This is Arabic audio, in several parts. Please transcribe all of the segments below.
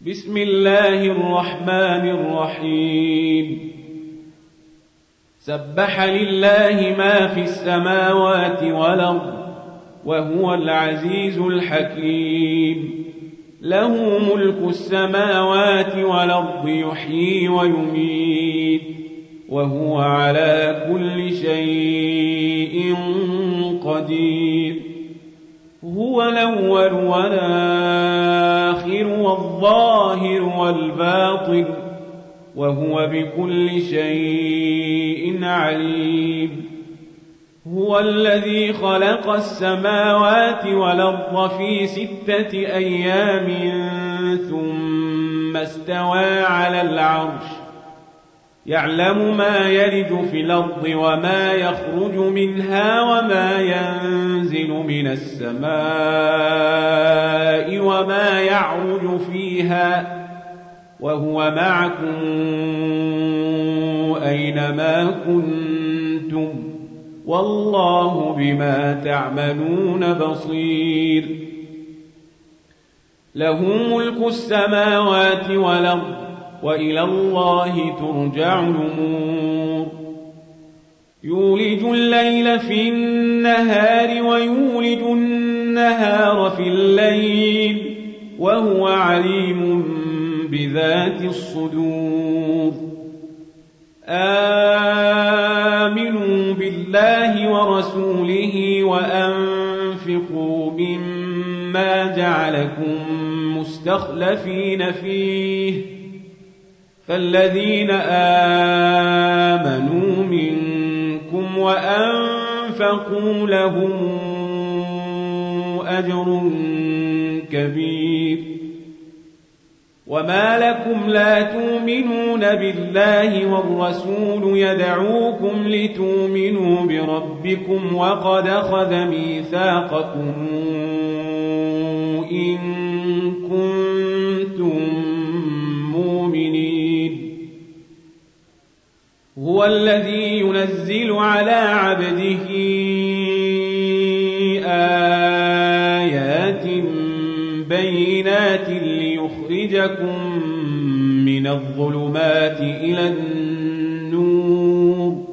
بسم الله الرحمن الرحيم سبح لله ما في السماوات والأرض وهو العزيز الحكيم له ملك السماوات والأرض يحيي ويميت وهو على كل شيء قدير هو الأول والآخر والظاهر والباطن وهو بكل شيء عليم هو الذي خلق السماوات والأرض في 6 أيام ثم استوى على العرش يعلم ما يلج في الأرض وما يخرج منها وما ينزل من السماء وما يعرج فيها وهو معكم أينما كنتم والله بما تعملون بصير له ملك السماوات والأرض وإلى الله ترجع الأمور يولج الليل في النهار ويولج النهار في الليل وهو عليم بذات الصدور آمنوا بالله ورسوله وأنفقوا مما جعلكم مستخلفين فيه فالذين آمنوا منكم وأنفقوا لهم أجر كبير وما لكم لا تؤمنون بالله والرسول يدعوكم لتؤمنوا بربكم وقد أخذ ميثاقكم إن كنتم مؤمنين هو الذي ينزل على عبده آيات بينات ليخرجكم من الظلمات إلى النور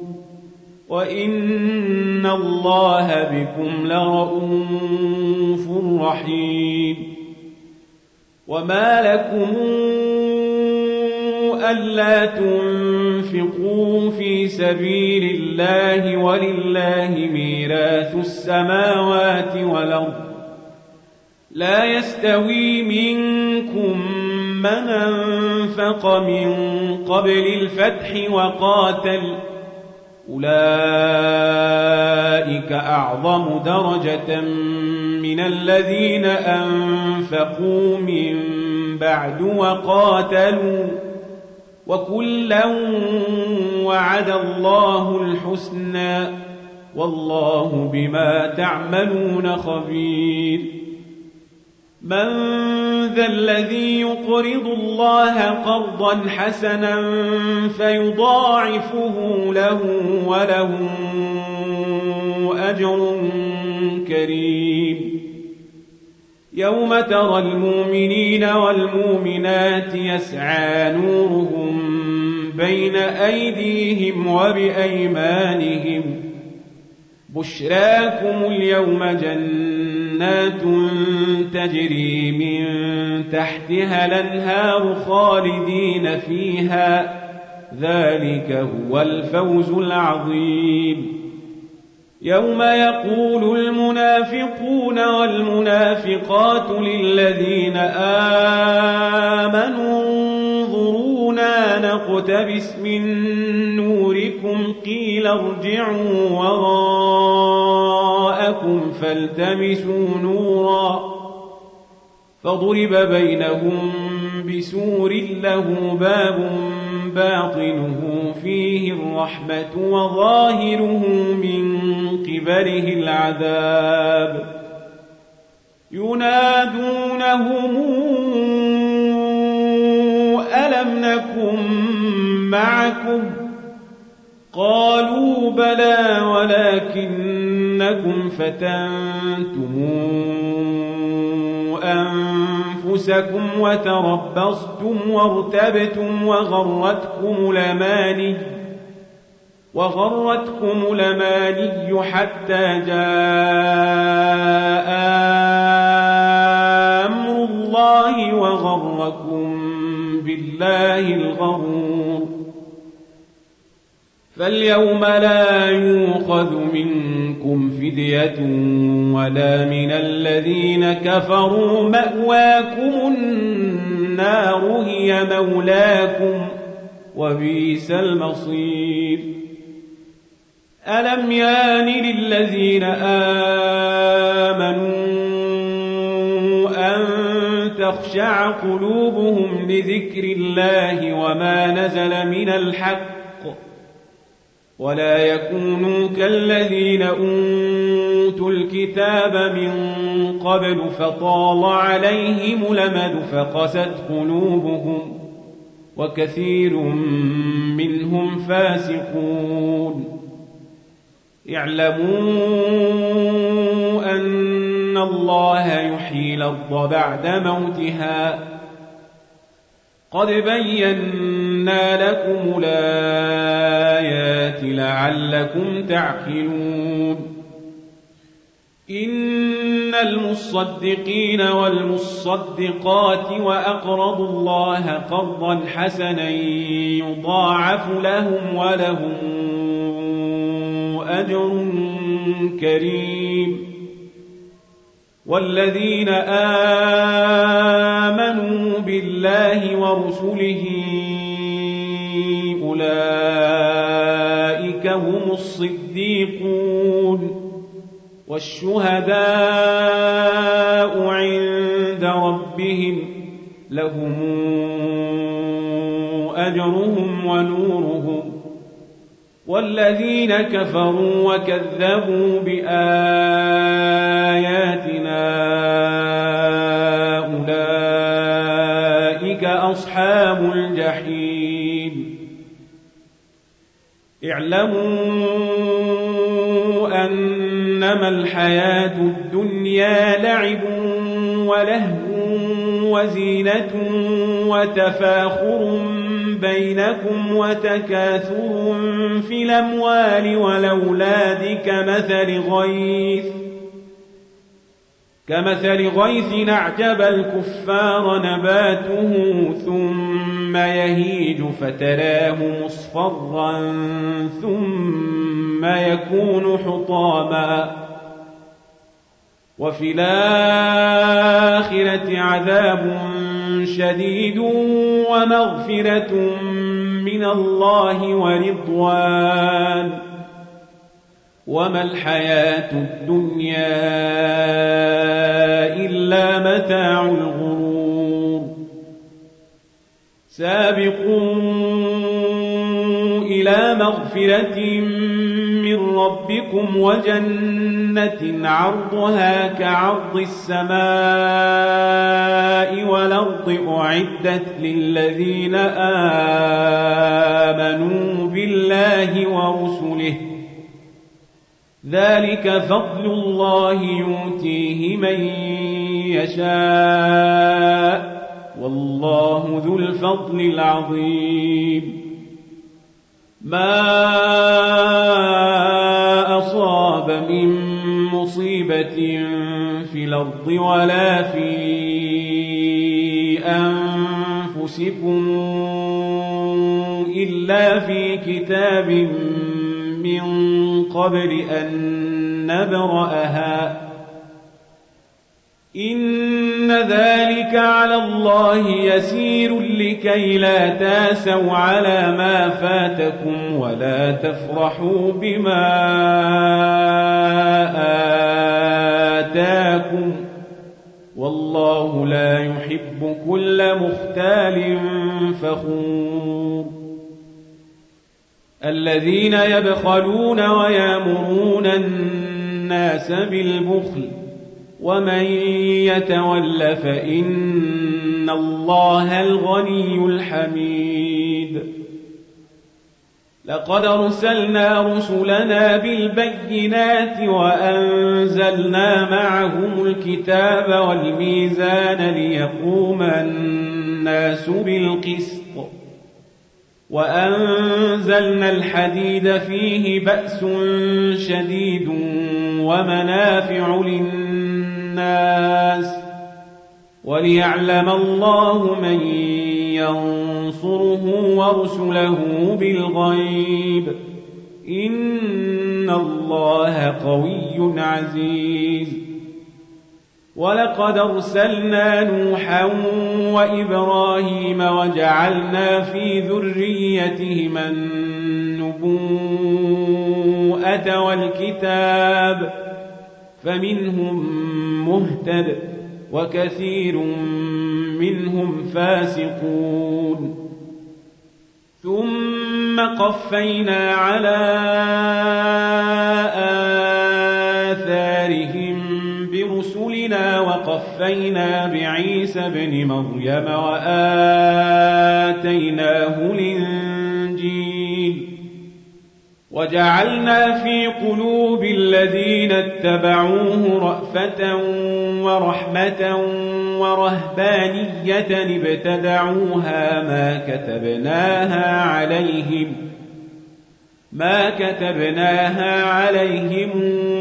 وإن الله بكم لرؤوف رحيم وما لكم ألا تنفقوا في سبيل الله ولله ميراث السماوات والأرض لا يستوي منكم من أنفق من قبل الفتح وقاتل أولئك أعظم درجة من الذين أنفقوا من بعد وقاتلوا وكلا وعد الله الحسنى والله بما تعملون خبير من ذا الذي يقرض الله قرضا حسنا فيضاعفه له وله أجر كريم يوم ترى المؤمنين والمؤمنات يسعى نورهم بين أيديهم وبأيمانهم بشراكم اليوم جنات تجري من تحتها الأنهار خالدين فيها ذلك هو الفوز العظيم يوم يقول المنافقون والمنافقات للذين آمنوا انظرونا نقتبس من نوركم قيل ارجعوا وراءكم فالتمسوا نورا فضرب بينهم بسور له باب باطنه فيه الرحمة وظاهره من قبله العذاب ينادونهم ألم نكن معكم قالوا بلى ولكنكم فتنتم أنفسكم وتربصتم وارتبتم وغرتكم الأماني حتى جاء أمر الله وغركم بالله الغرور. فاليوم لا يؤخذ منكم فدية ولا من الذين كفروا، مأواكم النار هي مولاكم وبئس المصير. ألم يان للذين آمنوا أن تخشع قلوبهم لذكر الله وما نزل من الحق ولا يكونوا كالذين أوتوا الكتاب من قبل فطال عليهم الأمد فقست قلوبهم وكثير منهم فاسقون. اعلموا أن الله يحيي الأرض بعد موتها قد بينا لكم الآيات لعلكم تعقلون. إن المصدقين والمصدقات وأقرضوا الله قرضا حسنا يضاعف لهم ولهم أجر كريم. والذين آمنوا بالله ورسله أولئك هم الصديقون والشهداء عند ربهم لهم أجرهم ونورهم. والذين كفروا وكذبوا بآياتنا أولئك أصحاب الجحيم. اعلموا أنما الحياة الدنيا لعب ولهو وزينة وتفاخر بينكم وتكاثر في الأموال والأولاد كمثل غيث أعجب الكفار نباته ثم يهيج فتراه مصفرا ثم يكون حطاما وفي الآخرة عذاب شديد ومغفرة من الله ورضوان وما الحياة الدنيا إلا متاع الغرور. سابقوا إلى مغفرة من ربكم وجنة عرضها كعرض السماء والأرض أعدت للذين آمنوا بالله ورسله ذلك فضل الله يؤتيه من يشاء والله ذو الفضل العظيم. ما أصاب من مصيبة في الأرض ولا في أنفسكم إلا في كتاب من قبل أن نبرأها إن ذلك على الله يسير لكي لا تاسوا على ما فاتكم ولا تفرحوا بما آتاكم والله لا يحب كل مختال فخور. الذين يبخلون ويأمرون الناس بالبخل ومن يتول فإن الله الغني الحميد. لقد أرسلنا رسلنا بالبينات وأنزلنا معهم الكتاب والميزان ليقوم الناس بالقسط وأنزلنا الحديد فيه بأس شديد ومنافع للناس وليعلم الله من ينصره ورسله بالغيب إن الله قوي عزيز ولقد أرسلنا نوحا وإبراهيم وجعلنا في ذريتهما النبوءة والكتاب فمنهم مهتد وكثير منهم فاسقون ثم قفينا على آثارهم برسلنا وقفينا بعيسى ابن مريم وآتيناه الإنجيل وجعلنا في قلوب الذين اتبعوه رأفة ورحمة ورهبانية ابتدعوها ما كتبناها عليهم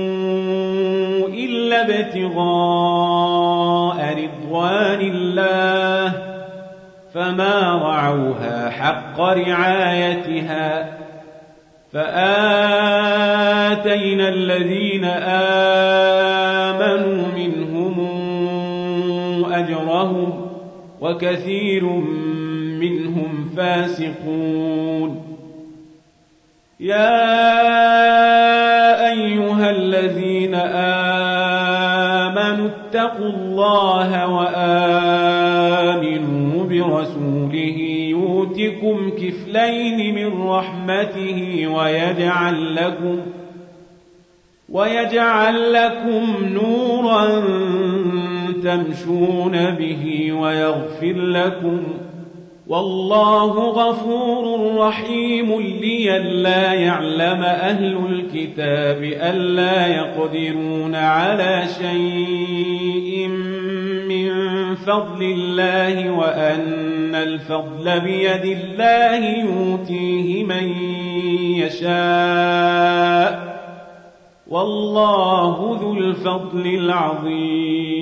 إلا ابتغاء رضوان الله فما رعوها حق رعايتها فآتينا الذين آمنوا منهم أجرهم وكثير منهم فاسقون يا أيها الذين آمنوا اتقوا الله وآمنوا برسوله يؤتكم كفلين من رحمته ويجعل لكم نورا تمشون به ويغفر لكم والله غفور رحيم لئلا يعلم أهل الكتاب ألا يقدرون على شيء من فضل الله وأن الفضل بيد الله يؤتيه من يشاء والله ذو الفضل العظيم